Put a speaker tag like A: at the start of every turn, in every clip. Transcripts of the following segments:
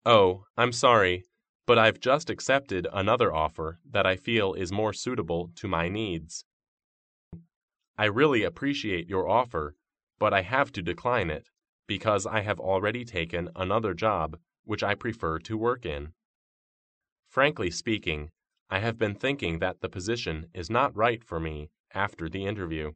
A: Oh, I'm sorry, but I've just accepted another offer that I feel is more suitable to my needs. I really appreciate your offer, but I have to decline it because I have already taken another job which I prefer to work in. Frankly speaking, I have been thinking that the position is not right for me after the interview.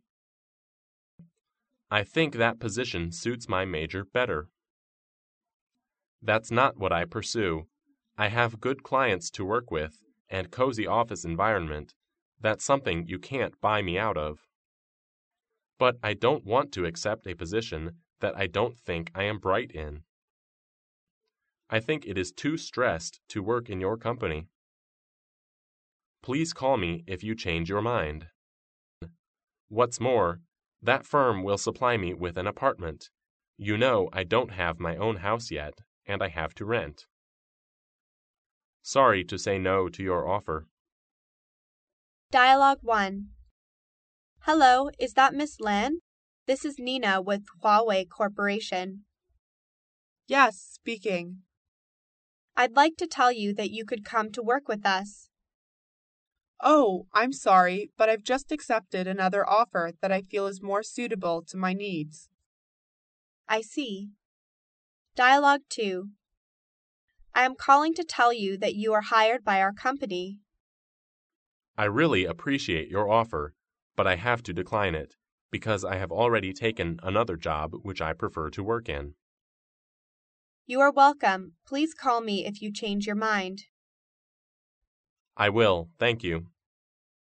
A: I think that position suits my major better. That's not what I pursue. I have good clients to work with and cozy office environment. That's something you can't buy me out of. But I don't want to accept a position that I don't think I am bright in. I think it is too stressed to work in your company. Please call me if you change your mind. What's more, that firm will supply me with an apartment. You know I don't have my own house yet, and I have to rent. Sorry to say no to your offer.
B: Dialogue 1. Hello, is that Miss Lan? This is Nina with Huawei Corporation.
C: Yes, speaking.
B: I'd like to tell you that you could come to work with us.
C: Oh, I'm sorry, but I've just accepted another offer that I feel is more suitable to my needs.
B: I see. Dialogue 2. I am calling to tell you that you are hired by our company.
A: I really appreciate your offer, but I have to decline it because I have already taken another job which I prefer to work in.
B: You are welcome. Please call me if you change your mind.
A: I will, thank you.